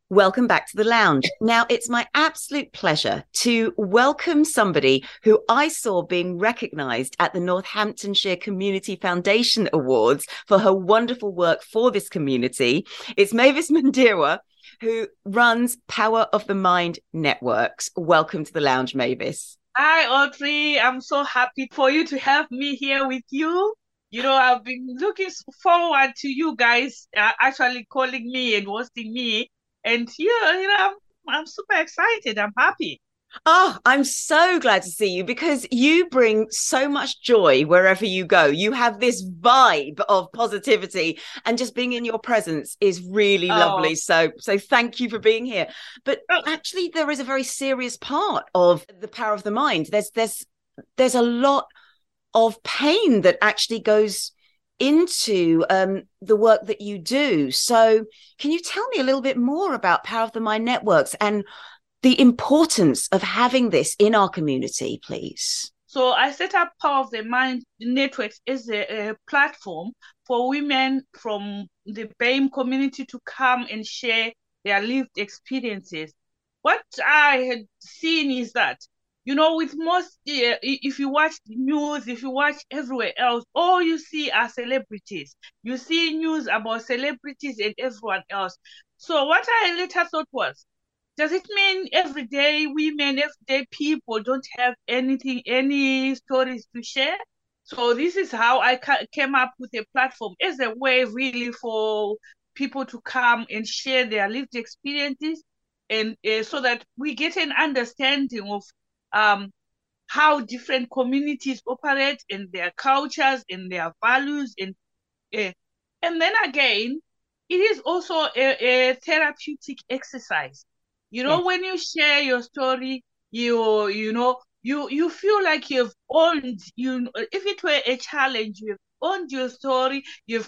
Welcome back to the lounge. Now, it's my absolute pleasure to welcome somebody who I saw being recognised at the Northamptonshire Community Foundation Awards for her wonderful work for this community. It's Mavis Mandirwa, who runs Power of the Mind Networks. Welcome to the lounge, Mavis. Hi, Audrey. I'm so happy for you to have me here with you. I've been looking forward to you guys actually calling me and hosting me. And I'm super excited. I'm happy. Oh, I'm so glad to see you because you bring so much joy wherever you go. You have this vibe of positivity, and just being in your presence is really Oh, lovely. So thank you for being here. But oh, actually, there is a very serious part of the power of the mind. There's a lot of pain that actually goes into the work that you do. So can you tell me a little bit more about Power of the Mind Networks and the importance of having this in our community, please? so I set up Power of the Mind Networks as a platform for women from the BAME community to come and share their lived experiences. What I had seen is that, with most, if you watch the news, if you watch everywhere else, all you see are celebrities. You see news about celebrities and everyone else. So what I later thought was, does it mean everyday women, everyday people don't have any stories to share? So this is how I came up with a platform as a way really for people to come and share their lived experiences, and so that we get an understanding of um, how different communities operate and their cultures and their values, uh, and then again, it is also a therapeutic exercise. Yes. When you share your story, you feel like you've owned, if it were a challenge, you've owned your story,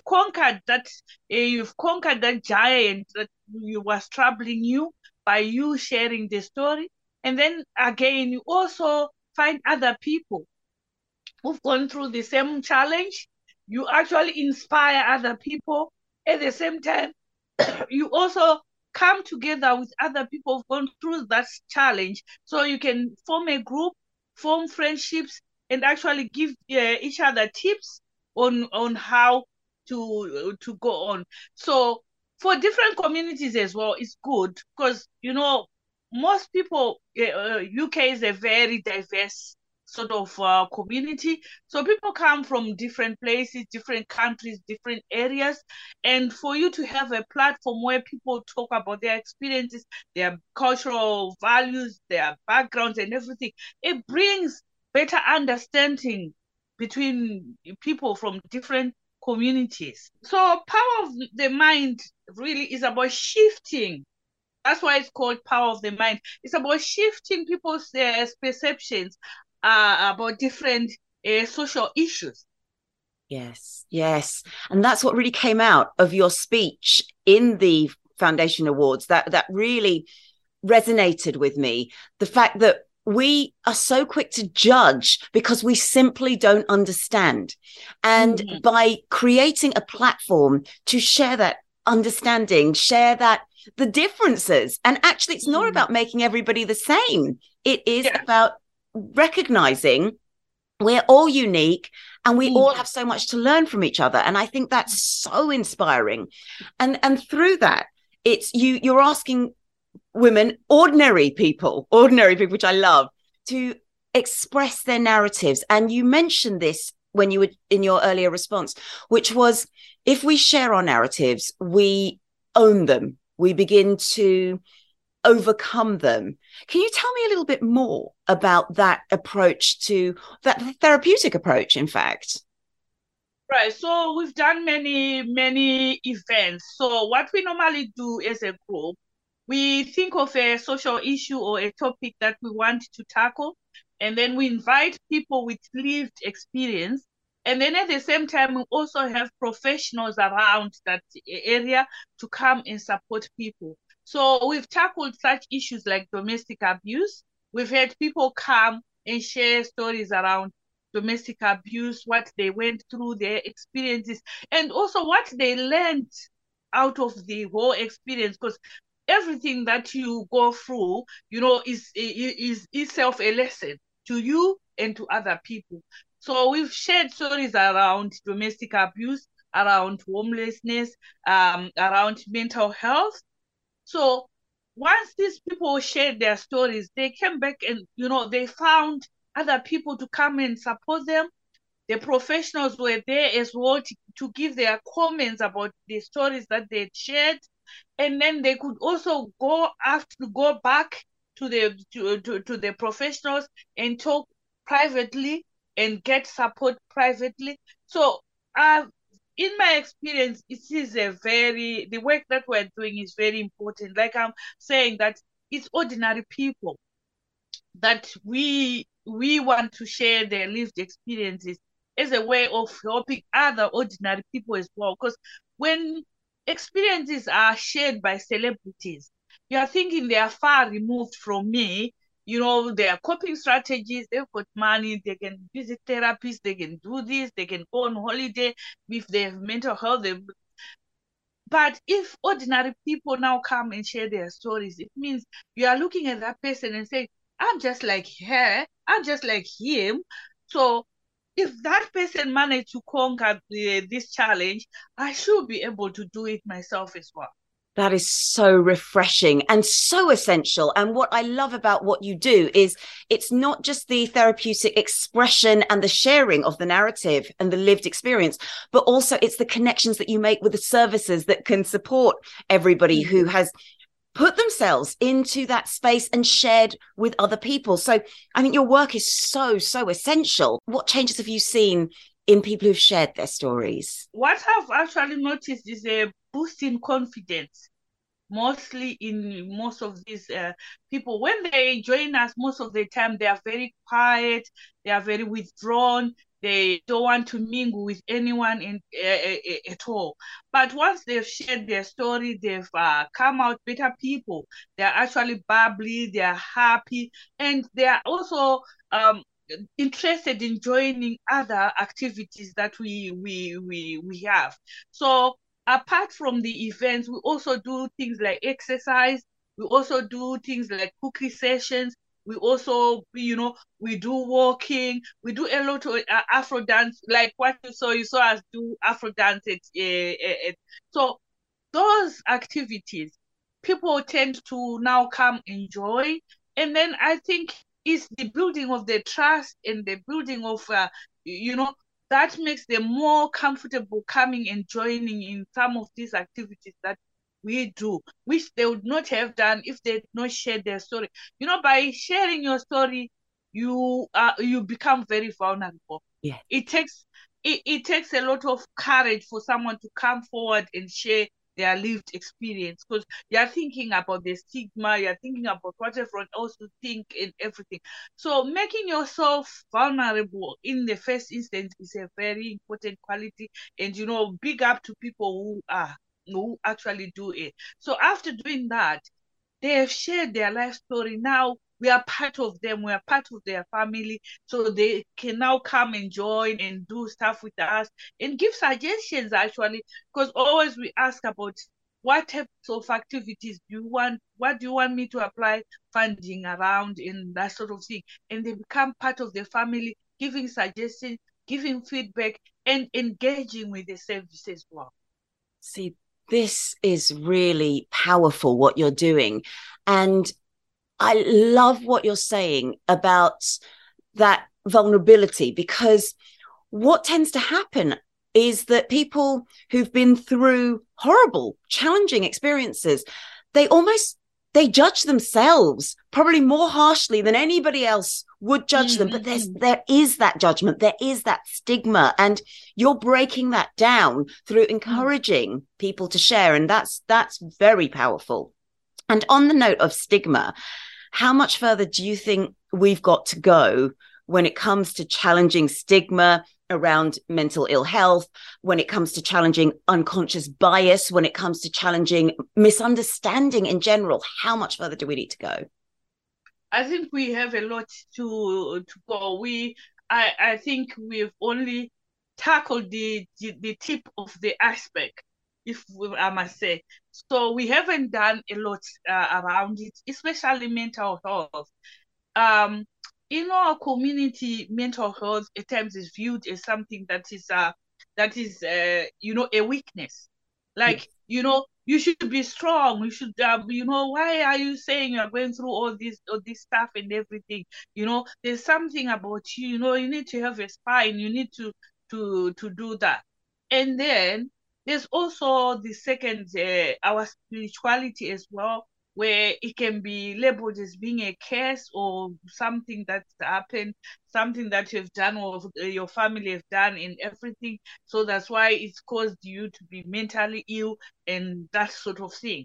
you've conquered that giant that was troubling you by you sharing the story. And then again, you also find other people who've gone through the same challenge. You actually inspire other people. At the same time, you also come together with other people who've gone through that challenge. So you can form a group, form friendships, and actually give each other tips on how to go on. So for different communities as well, it's good because most people, UK is a very diverse sort of community. So people come from different places, different countries, different areas. And for you to have a platform where people talk about their experiences, their cultural values, their backgrounds, and everything, it brings better understanding between people from different communities. So, power of the mind really is about shifting. That's why it's called power of the mind. It's about shifting people's perceptions about different social issues. Yes, yes. And that's what really came out of your speech in the Foundation Awards. That really resonated with me. The fact that we are so quick to judge because we simply don't understand. And Mm-hmm. by creating a platform to share that understanding, share that the differences. And actually, it's not Mm-hmm. about making everybody the same. It is Yeah. about recognizing we're all unique and we all Mm-hmm. have so much to learn from each other, and I think that's so inspiring. And through that, it's you're asking women, ordinary people, which I love, to express their narratives. And you mentioned this when you were in your earlier response, which was, if we share our narratives, we own them, we begin to overcome them. Can you tell me a little bit more about that approach, to that therapeutic approach, in fact? Right. So we've done many, many events. So what we normally do as a group, we think of a social issue or a topic that we want to tackle, and then we invite people with lived experience. And then at the same time, we also have professionals around that area to come and support people. So we've tackled such issues like domestic abuse. We've had people come and share stories around domestic abuse, what they went through, their experiences, and also what they learned out of the whole experience. Because everything that you go through, is itself a lesson to you and to other people. So we've shared stories around domestic abuse, around homelessness, around mental health. So once these people shared their stories, they came back and they found other people to come and support them. The professionals were there as well to give their comments about the stories that they shared, and then they could also go back to the professionals and talk privately and get support privately. So in my experience, the work that we're doing is very important. Like I'm saying, that it's ordinary people that we want to share their lived experiences as a way of helping other ordinary people as well. Because when experiences are shared by celebrities, you are thinking they are far removed from me. Their coping strategies, they've got money, they can visit therapists, they can do this, they can go on holiday if they have mental health. But if ordinary people now come and share their stories, it means you are looking at that person and saying, I'm just like her, I'm just like him. So if that person managed to conquer this challenge, I should be able to do it myself as well. That is so refreshing and so essential. And what I love about what you do is it's not just the therapeutic expression and the sharing of the narrative and the lived experience, but also it's the connections that you make with the services that can support everybody who has put themselves into that space and shared with other people. So I think your work is so, so essential. What changes have you seen in people who've shared their stories? What I've actually noticed is a boost in confidence, mostly in most of these people. When they join us, most of the time, they are very quiet, they are very withdrawn, they don't want to mingle with anyone at all. But once they've shared their story, they've come out better people. They're actually bubbly, they're happy, and they are also interested in joining other activities that we have. So apart from the events, we also do things like exercise. We also do things like cookie sessions. We also, we do walking. We do a lot of Afro dance, like what you saw us do Afro dance. So those activities, people tend to now come enjoy. And then I think it's the building of the trust and the building of, that makes them more comfortable coming and joining in some of these activities that we do, which they would not have done if they had not shared their story. By sharing your story, you become very vulnerable. Yeah. It takes a lot of courage for someone to come forward and share their lived experience, because you're thinking about the stigma, you're thinking about what everyone else will think and everything. So making yourself vulnerable in the first instance is a very important quality. And big up to people who actually do it. So after doing that, they have shared their life story. Now we are part of them, we are part of their family, so they can now come and join and do stuff with us and give suggestions, actually, because always we ask about what types of activities do you want, what do you want me to apply funding around, and that sort of thing. And they become part of the family, giving suggestions, giving feedback, and engaging with the service as well. See, this is really powerful, what you're doing. And I love what you're saying about that vulnerability, because what tends to happen is that people who've been through horrible, challenging experiences, they judge themselves probably more harshly than anybody else would judge them. But there is that judgment, there is that stigma, and you're breaking that down through encouraging people to share. And that's very powerful. And on the note of stigma, how much further do you think we've got to go when it comes to challenging stigma around mental ill health, when it comes to challenging unconscious bias, when it comes to challenging misunderstanding in general? How much further do we need to go? I think we have a lot to go. I think we've only tackled the tip of the iceberg. I must say. So we haven't done a lot around it, especially mental health. Um, in our community, mental health at times is viewed as something that is a weakness. Yes. Like, you should be strong. You should, why are you saying you're going through all this stuff and everything? There's something about you. You need to have a spine. You need to do that. And then there's also the second, our spirituality as well, where it can be labeled as being a curse or something that's happened, something that you've done or your family have done and everything. So that's why it's caused you to be mentally ill and that sort of thing.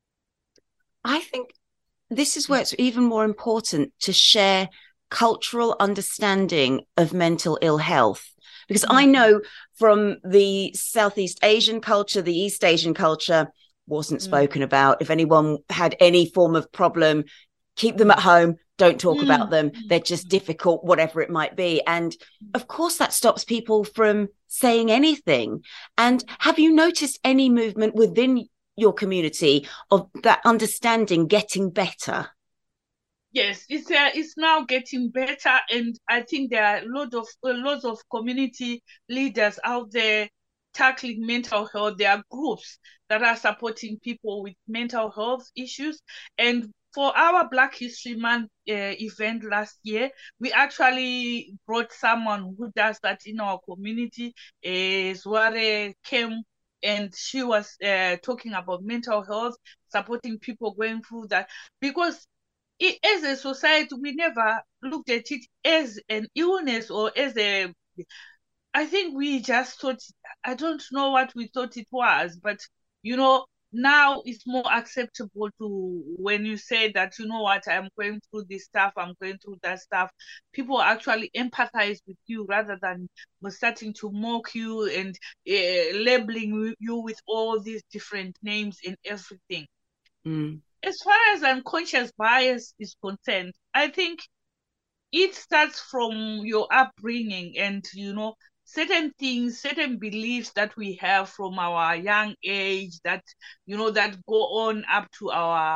I think this is where it's even more important to share cultural understanding of mental ill health. Because I know from the Southeast Asian culture, the East Asian culture wasn't spoken about. If anyone had any form of problem, keep them at home, don't talk about them. They're just difficult, whatever it might be. And of course, that stops people from saying anything. And have you noticed any movement within your community of that understanding getting better? Yes, it's now getting better, and I think there are lots of community leaders out there tackling mental health. There are groups that are supporting people with mental health issues, and for our Black History Month event last year, we actually brought someone who does that in our community. Zware came and she was talking about mental health, supporting people going through that because as a society, we never looked at it as an illness or as a. I think we just thought, I don't know what we thought it was, but you know, now it's more acceptable to when you say that, what, I'm going through this stuff, I'm going through that stuff. People actually empathize with you rather than starting to mock you and labeling you with all these different names and everything. As far as unconscious bias is concerned, I think it starts from your upbringing and, certain things, certain beliefs that we have from our young age that go on up to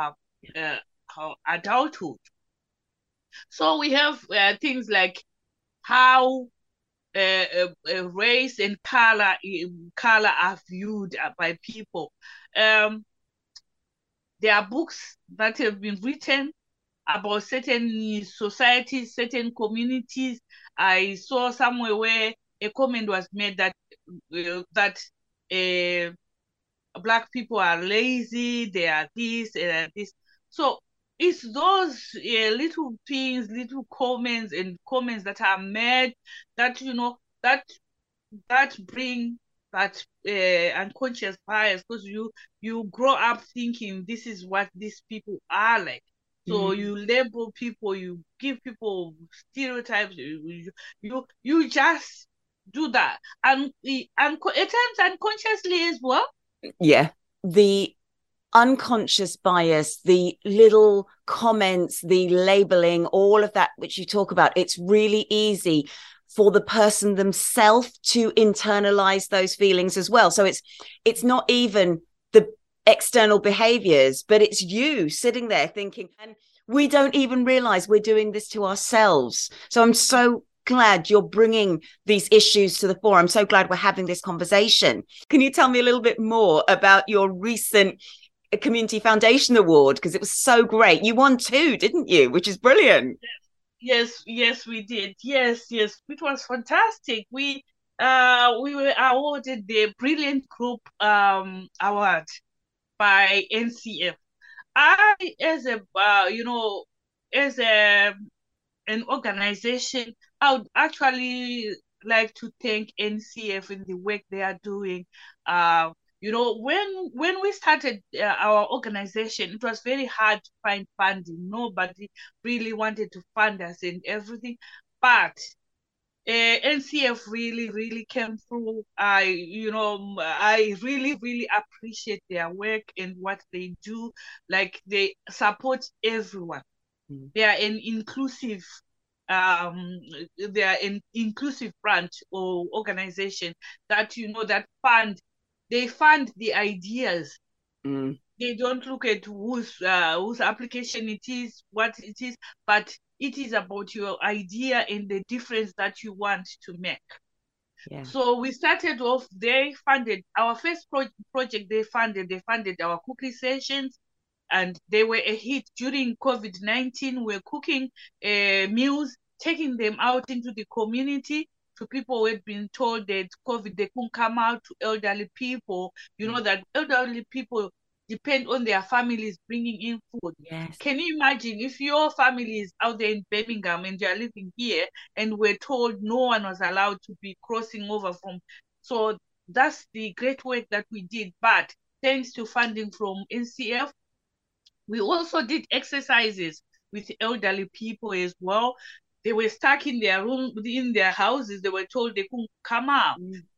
our adulthood. So we have things like how race and color are viewed by people. There are books that have been written about certain societies, certain communities. I saw somewhere where a comment was made that Black people are lazy, they are this and this. So it's those little things, little comments that are made that that bring that unconscious bias, because you grow up thinking this is what these people are like. So you label people, you give people stereotypes, you just do that, and at times unconsciously as well. Yeah, the unconscious bias, the little comments, the labeling, all of that which you talk about, it's really easy for the person themselves to internalize those feelings as well. So it's not even the external behaviors, but it's you sitting there thinking, and we don't even realize we're doing this to ourselves. So I'm so glad you're bringing these issues to the fore. I'm so glad we're having this conversation. Can you tell me a little bit more about your recent Community Foundation Award? Because it was so great. You won 2, didn't you? Which is brilliant. Yes, we did. Yes, it was fantastic. We were awarded the Brilliant Group award by NCF. I, as an organization, I would actually like to thank NCF in the work they are doing. When we started our organization, it was very hard to find funding. Nobody really wanted to fund us and everything, but NCF really, really came through. I really, really appreciate their work and what they do. Like, they support everyone. They are an inclusive they are an inclusive branch or organization that that fund they fund the ideas. Mm. They don't look at whose application it is, what it is, but it is about your idea and the difference that you want to make. Yeah. So we started off, they funded our first project, they funded our cooking sessions, and they were a hit during COVID-19. We're cooking meals, taking them out into the community to people who had been told that COVID, they couldn't come out, to elderly people. You know that elderly people depend on their families bringing in food. Yes. Can you imagine if your family is out there in Birmingham and you're living here and we're told no one was allowed to be crossing over from? So that's the great work that we did. But thanks to funding from NCF, we also did exercises with elderly people as well. They were stuck in their room, in their houses. They were told they couldn't come out.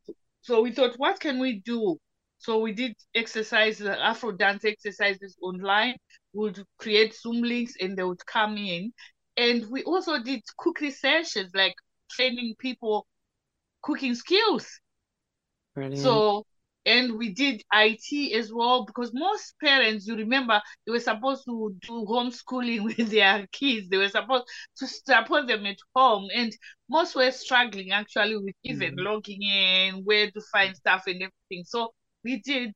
So we thought, what can we do? So we did exercises, Afro dance exercises online. We would create Zoom links and they would come in. And we also did cooking sessions, like training people cooking skills. Brilliant. So, and we did IT as well, because most parents, you remember, they were supposed to do homeschooling with their kids. They were supposed to support them at home. And most were struggling actually with even logging in, where to find stuff and everything. So we did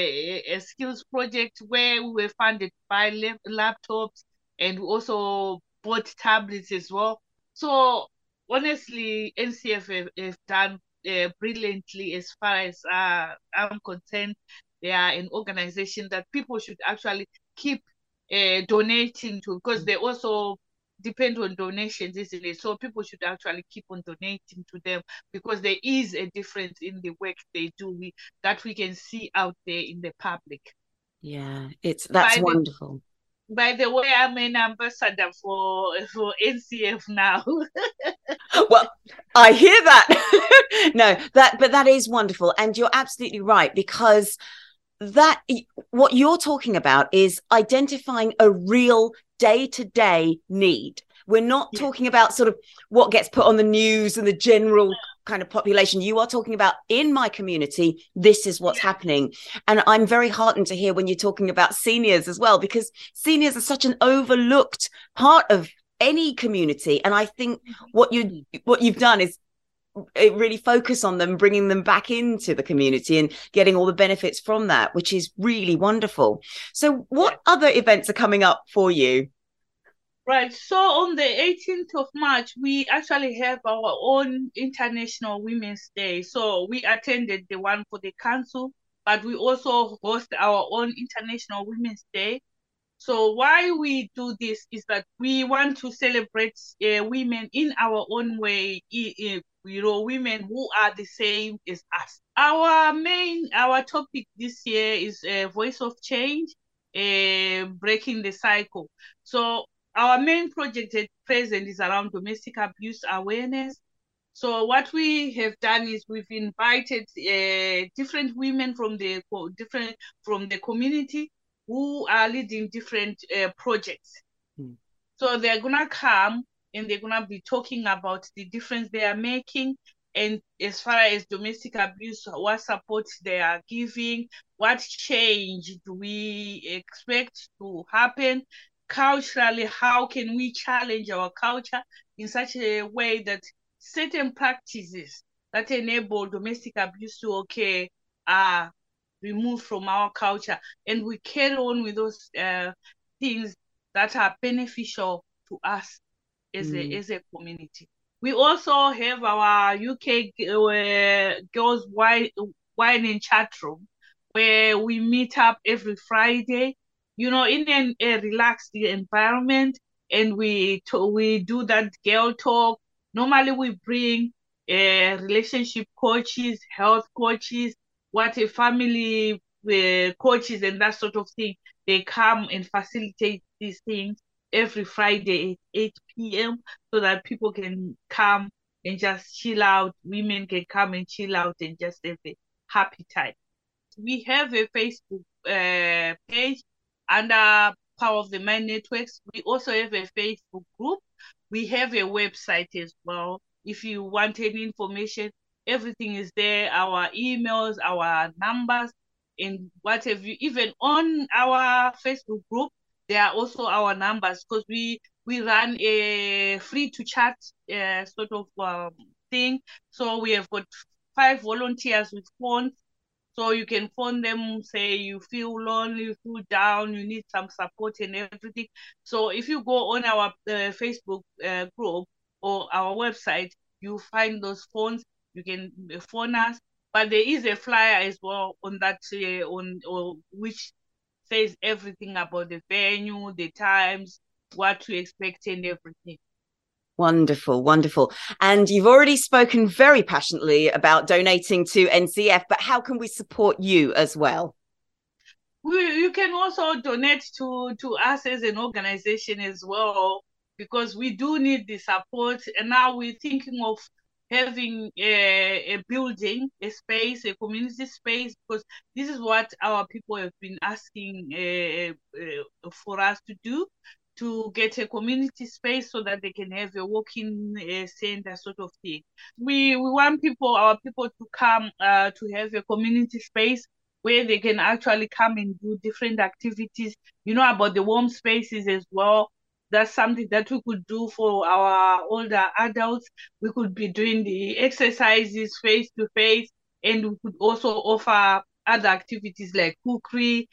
a skills project where we were funded by laptops, and we also bought tablets as well. So honestly, NCF have done brilliantly as far as I'm concerned. They are an organization that people should actually keep donating to, because they also depend on donations, isn't it? So people should actually keep on donating to them, because there is a difference in the work they do that we can see out there in the public. Yeah, that's wonderful. By the way, I'm an ambassador for NCF now. Well, I hear that. No, but that is wonderful, and you're absolutely right, because what you're talking about is identifying a real day-to-day need. We're not talking about sort of what gets put on the news and the general kind of population. You are talking about, in my community, this is what's happening. And I'm very heartened to hear when you're talking about seniors as well, because seniors are such an overlooked part of any community. And I think what you've done is really focus on them, bringing them back into the community and getting all the benefits from that, which is really wonderful. So what other events are coming up for you? Right. So on the 18th of March, we actually have our own International Women's Day. So we attended the one for the council, but we also host our own International Women's Day. So why we do this is that we want to celebrate women in our own way, women who are the same as us. Our topic this year is Voice of Change, breaking the cycle. So our main project at present is around domestic abuse awareness. So what we have done is we've invited different women from the community who are leading different projects. So they're gonna come and they're gonna be talking about the difference they are making, and as far as domestic abuse, what support they are giving, what change do we expect to happen culturally, how can we challenge our culture in such a way that certain practices that enable domestic abuse to occur are removed from our culture, and we carry on with those things that are beneficial to us as a community. We also have our UK Girls Wine and Chat Room, where we meet up every Friday, in a relaxed environment, and we do that girl talk. Normally we bring relationship coaches, health coaches, family coaches and that sort of thing. They come and facilitate these things every Friday at 8 p.m. so that people can come and just chill out. Women can come and chill out and just have a happy time. We have a Facebook page under Power of the Mind Networks. We also have a Facebook group. We have a website as well. If you want any information, Everything is there, our emails, our numbers, and what have you. Even on our Facebook group, there are also our numbers, because we run a free to chat sort of thing. So we have got 5 volunteers with phones. So you can phone them, say you feel lonely, you feel down, you need some support and everything. So if you go on our Facebook group or our website, you find those phones. You can phone us. But there is a flyer as well on that which says everything about the venue, the times, what to expect, and everything. Wonderful, wonderful. And you've already spoken very passionately about donating to NCF, but how can we support you as well? You can also donate to us as an organization as well, because we do need the support. And now we're thinking of having a building, a space, a community space, because this is what our people have been asking for us to do, to get a community space so that they can have a walk-in center sort of thing. We want our people to come to have a community space where they can actually come and do different activities. About the warm spaces as well. That's something that we could do for our older adults. We could be doing the exercises face to face, and we could also offer other activities like cookery,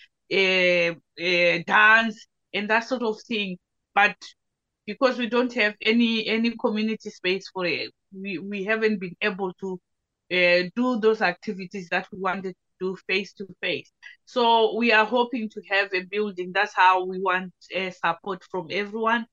dance, and that sort of thing. But because we don't have any community space for it, we haven't been able to do those activities that we wanted to do face to face. So we are hoping to have a building. That's how we want support from everyone.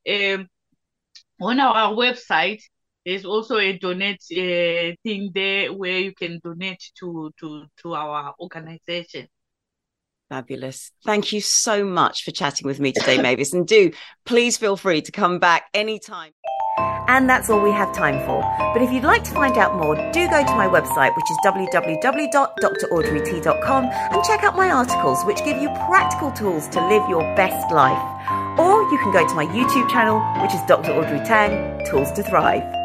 On our website, there's also a donate thing there where you can donate to our organization. Fabulous. Thank you so much for chatting with me today, Mavis. And do please feel free to come back anytime. And that's all we have time for. But if you'd like to find out more, do go to my website, which is www.draudreyt.com, and check out my articles, which give you practical tools to live your best life. Or you can go to my YouTube channel, which is Dr. Audrey Tang, Tools to Thrive.